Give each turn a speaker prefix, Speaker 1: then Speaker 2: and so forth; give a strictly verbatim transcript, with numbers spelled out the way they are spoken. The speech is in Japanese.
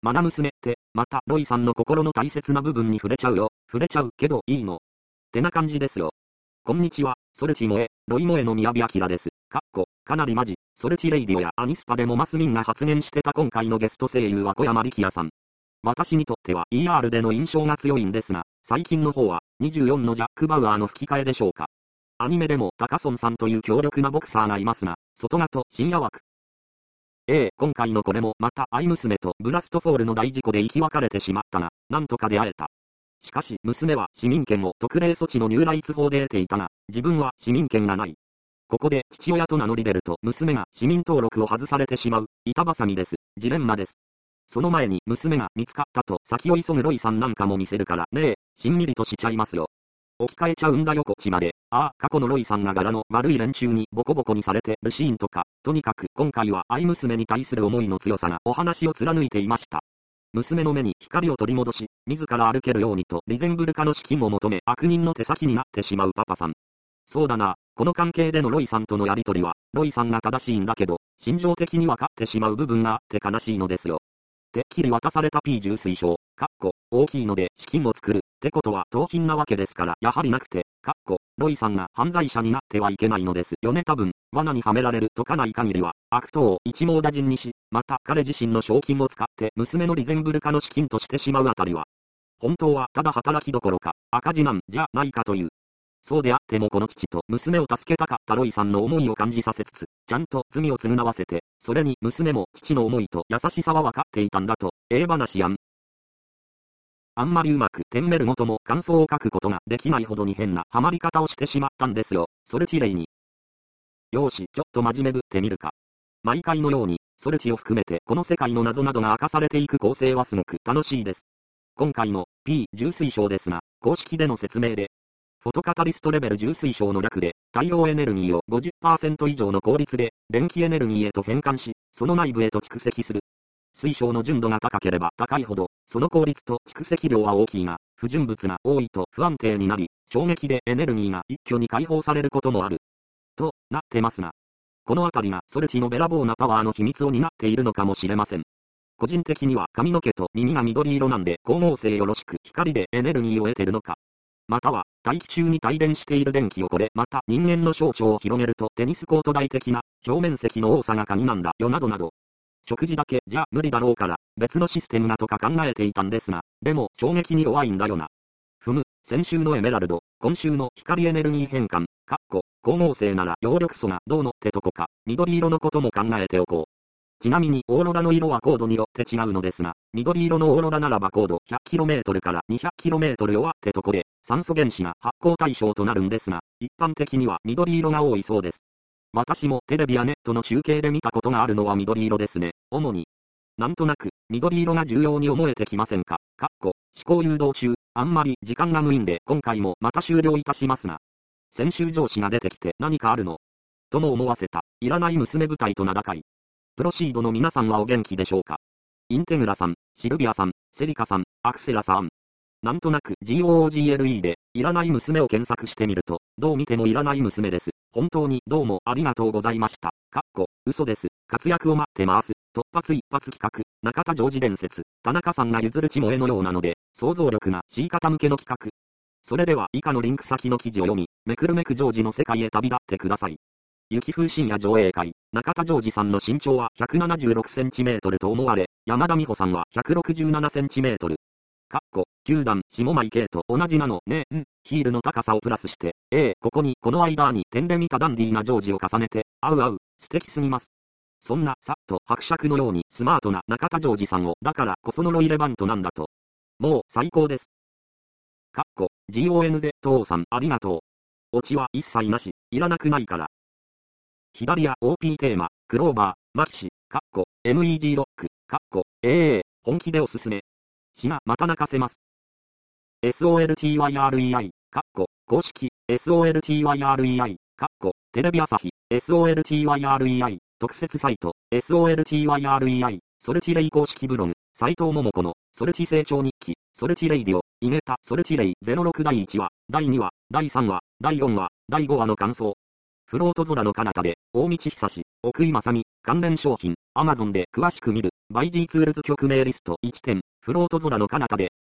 Speaker 1: 愛娘って、またロイさんの心の大切な部分に触れちゃうよ。触れちゃうけどいいの。ってな感じですよ。こんにちは、ソルティ萌え、ロイ萌えの宮城明です。かっこ、かなりマジ、ソルティレイディオやアニスパでもマスミンが発言してた今回のゲスト声優は小山力也さん。私にとっては イーアール での印象が強いんですが、最近の方はにじゅうよんのジャック・バウアーの吹き替えでしょうか。アニメでも高村さんという強力なボクサーがいますが、外側と深夜枠。ええ、今回のこれもまた愛娘とブラストフォールの大事故で生き別れてしまったが、なんとか出会えた。しかし娘は市民権を特例措置のニューライツ法で得ていたが、自分は市民権がない。ここで父親と名乗り出ると娘が市民登録を外されてしまう、板挟みです。ジレンマです。その前に娘が見つかったと先を急ぐロイさんなんかも見せるからねえ、しんみりとしちゃいますよ。置き換えちゃうんだよこっちまで。ああ、過去のロイさんが柄の悪い連中にボコボコにされてるシーンとか、とにかく今回は愛娘に対する思いの強さがお話を貫いていました。娘の目に光を取り戻し、自ら歩けるようにとリゼンブル化の資金を求め悪人の手先になってしまうパパさん。そうだな、この関係でのロイさんとのやりとりは、ロイさんが正しいんだけど、心情的に分かってしまう部分があって悲しいのですよ。てっきり渡された ピーじゅう 推奨、かっこ、大きいので資金を作る、ってことは盗品なわけですから、やはりなくて、かっこ、ロイさんが犯罪者になってはいけないのですよね多分、罠にはめられるとかない限りは、悪党を一網打尽にし、また彼自身の賞金を使って娘のリゼンブル化の資金としてしまうあたりは、本当はただ働きどころか、赤字なんじゃないかという。そうであってもこの父と娘を助けたかったロイさんの思いを感じさせつつ、ちゃんと罪を償わせて、それに娘も父の思いと優しさは分かっていたんだと、ええ話やん。あんまりうまくテンメル元も感想を書くことができないほどに変なハマり方をしてしまったんですよ、ソルティレイに。よーし、ちょっと真面目ぶってみるか。毎回のように、ソルティを含めてこの世界の謎などが明かされていく構成はすごく楽しいです。今回の ピーじゅう 推奨ですが、公式での説明で、フォトカタリストレベルじゅう推奨の略で、太陽エネルギーを ごじゅっパーセント 以上の効率で、電気エネルギーへと変換し、その内部へと蓄積する。水晶の純度が高ければ高いほど、その効率と蓄積量は大きいが、不純物が多いと不安定になり、衝撃でエネルギーが一挙に解放されることもある。と、なってますが、このあたりがソルティのべらぼうなパワーの秘密を担っているのかもしれません。個人的には髪の毛と耳が緑色なんで光合成よろしく光でエネルギーを得てるのか。または、大気中に帯電している電気をこれまた人間の小腸を広げるとテニスコート台的な表面積の多さが鍵なんだよなどなど。食事だけじゃ無理だろうから別のシステムがとか考えていたんですが、でも衝撃に弱いんだよな。ふむ、先週のエメラルド、今週の光エネルギー変換、かっこ、光合成なら葉緑素がどうのってとこか、緑色のことも考えておこう。ちなみにオーロラの色は高度によって違うのですが、緑色のオーロラならば高度 ひゃくキロメートル から にひゃくキロメートル 弱ってとこで、酸素原子が発光対象となるんですが、一般的には緑色が多いそうです。私もテレビやネットの中継で見たことがあるのは緑色ですね。主に。なんとなく、緑色が重要に思えてきませんか。かっこ、思考誘導中、あんまり時間が無いんで今回もまた終了いたしますが。先週上司が出てきて何かあるのとも思わせた、いらない娘部隊と名高い。プロシードの皆さんはお元気でしょうか。インテグラさん、シルビアさん、セリカさん、アクセラさん。なんとなく ゴーグル で、いらない娘を検索してみると、どう見てもいらない娘です。本当にどうもありがとうございました。かっこ、嘘です。活躍を待ってます。突発一発企画、中田ジョージ伝説、田中さんが譲る血萌えのようなので、想像力が C 型向けの企画。それでは以下のリンク先の記事を読み、めくるめくジョージの世界へ旅立ってください。雪風深夜上映会、中田ジョージさんの身長はひゃくななじゅうろくセンチメートルと思われ、山田美穂さんはひゃくろくじゅうななセンチメートル。かっこ、球団、下前系と同じなのね、ん、ヒールの高さをプラスして、ええ、ここに、この間に点で見たダンディーなジョージを重ねて、合う合う、素敵すぎます。そんな、さっと伯爵のようにスマートな中田ジョージさんを、だからこそのロイレバントなんだと。もう、最高です。かっこ、ジーオーエヌ で、父さんありがとう。オチは一切なし、いらなくないから。左や オーピー テーマ、クローバー、マキシ、かっこ、エムイージー ロック、かっこ、ええ、本気でおすすめ。しが、また泣かせます。ソルティレイ、かっこ、公式、ソルティレイ、かっこ、テレビ朝日、ソルティレイ、特設サイト、ソルティレイ、ソルティレイ公式ブログ、斉藤桃子の、ソルティ成長日記、ソルティレイディオ、イゲタ、ソルティレイゼロろくだいいちわ、だいにわ、だいさんわ、だいよんわ、だいごわの感想。 フロート空の彼方で、大道久志、奥井正美、関連商品、Amazon で詳しく見る、バイ G ツールズ曲名リストいちてん、フロート空の彼方で、